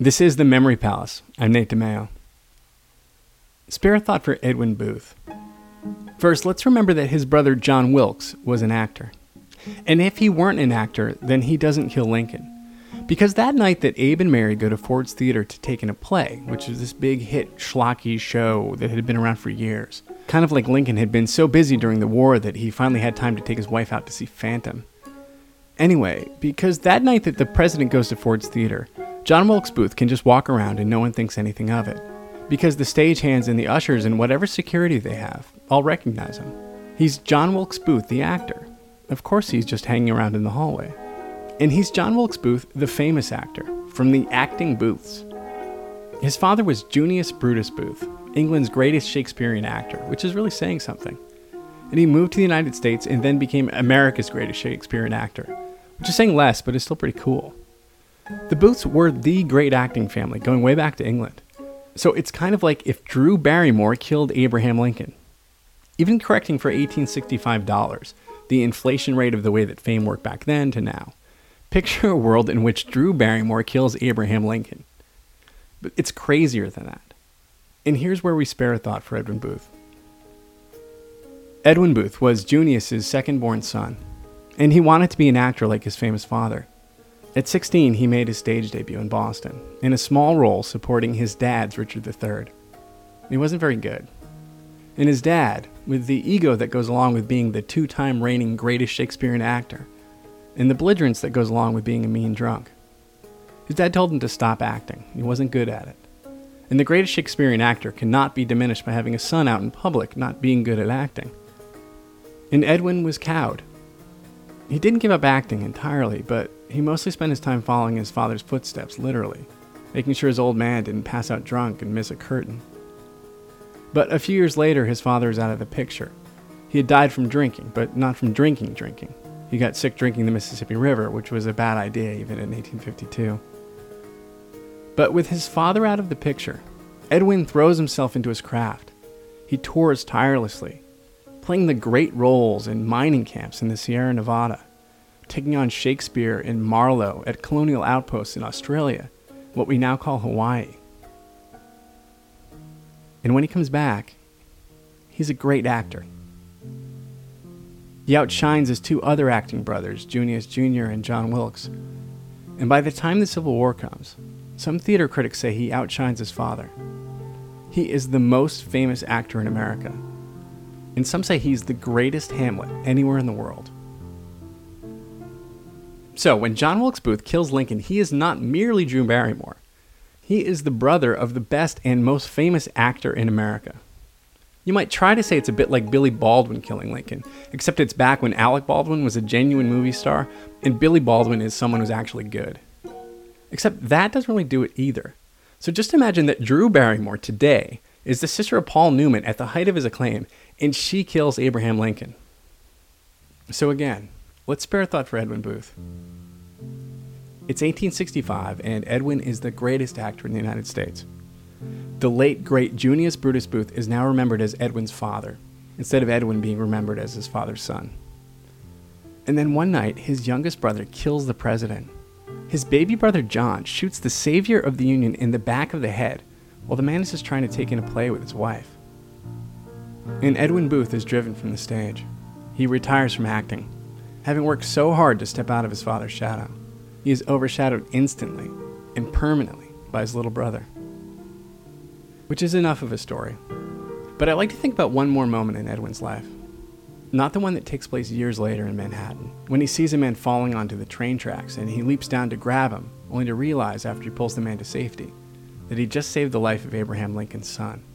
This is the Memory Palace. I'm Nate DeMeo. Spare a thought for Edwin Booth. First, let's remember that his brother John Wilkes was an actor. And if he weren't an actor, then he doesn't kill Lincoln. Because that night that Abe and Mary go to Ford's Theater to take in a play, which is this big hit schlocky show that had been around for years, kind of like Lincoln had been so busy during the war that he finally had time to take his wife out to see Phantom. Anyway, because that night that the president goes to Ford's Theater, John Wilkes Booth can just walk around and no one thinks anything of it. Because the stagehands and the ushers and whatever security they have all recognize him. He's John Wilkes Booth, the actor. Of course he's just hanging around in the hallway. And he's John Wilkes Booth, the famous actor, from the acting booths. His father was Junius Brutus Booth, England's greatest Shakespearean actor, which is really saying something. And he moved to the United States and then became America's greatest Shakespearean actor, which is saying less, but is still pretty cool. The Booths were the great acting family, going way back to England. So it's kind of like if Drew Barrymore killed Abraham Lincoln. Even correcting for $1865, the inflation rate of the way that fame worked back then to now. Picture a world in which Drew Barrymore kills Abraham Lincoln. But it's crazier than that. And here's where we spare a thought for Edwin Booth. Edwin Booth was Junius's second-born son, and he wanted to be an actor like his famous father. At 16, he made his stage debut in Boston, in a small role supporting his dad's Richard III. He wasn't very good. And his dad, with the ego that goes along with being the two-time reigning greatest Shakespearean actor, and the belligerence that goes along with being a mean drunk. His dad told him to stop acting. He wasn't good at it. And the greatest Shakespearean actor cannot be diminished by having a son out in public not being good at acting. And Edwin was cowed. He didn't give up acting entirely, but he mostly spent his time following his father's footsteps, literally, making sure his old man didn't pass out drunk and miss a curtain. But a few years later, his father was out of the picture. He had died from drinking, but not from drinking. He got sick drinking the Mississippi River, which was a bad idea even in 1852. But with his father out of the picture, Edwin throws himself into his craft. He tours tirelessly, playing the great roles in mining camps in the Sierra Nevada, taking on Shakespeare in Marlowe at colonial outposts in Australia, what we now call Hawaii. And when he comes back, he's a great actor. He outshines his two other acting brothers, Junius Jr. and John Wilkes. And by the time the Civil War comes, some theater critics say he outshines his father. He is the most famous actor in America. And some say he's the greatest Hamlet anywhere in the world. So, when John Wilkes Booth kills Lincoln, he is not merely Drew Barrymore. He is the brother of the best and most famous actor in America. You might try to say it's a bit like Billy Baldwin killing Lincoln, except it's back when Alec Baldwin was a genuine movie star, and Billy Baldwin is someone who's actually good. Except that doesn't really do it either. So just imagine that Drew Barrymore today is the sister of Paul Newman at the height of his acclaim, and she kills Abraham Lincoln. So again, let's spare a thought for Edwin Booth. It's 1865, and Edwin is the greatest actor in the United States. The late, great Junius Brutus Booth is now remembered as Edwin's father, instead of Edwin being remembered as his father's son. And then one night, his youngest brother kills the president. His baby brother John shoots the savior of the Union in the back of the head, while the man is just trying to take in a play with his wife. And Edwin Booth is driven from the stage. He retires from acting, having worked so hard to step out of his father's shadow. He is overshadowed instantly and permanently by his little brother. Which is enough of a story. But I like to think about one more moment in Edwin's life. Not the one that takes place years later in Manhattan, when he sees a man falling onto the train tracks and he leaps down to grab him, only to realize after he pulls the man to safety that he just saved the life of Abraham Lincoln's son.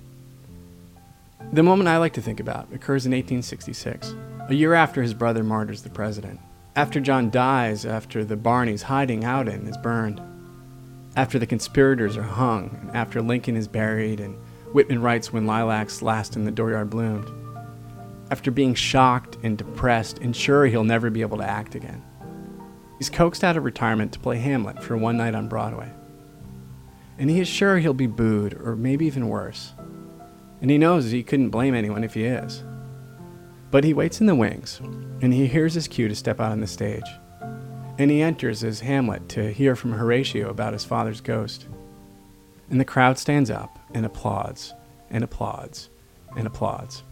The moment I like to think about occurs in 1866, a year after his brother martyrs the president. After John dies, after the barn he's hiding out in is burned, after the conspirators are hung, and after Lincoln is buried and Whitman writes when lilacs last in the dooryard bloomed, after being shocked and depressed and sure he'll never be able to act again, he's coaxed out of retirement to play Hamlet for one night on Broadway. And he is sure he'll be booed, or maybe even worse. And he knows he couldn't blame anyone if he is. But he waits in the wings, and he hears his cue to step out on the stage. And he enters as Hamlet to hear from Horatio about his father's ghost. And the crowd stands up and applauds and applauds and applauds.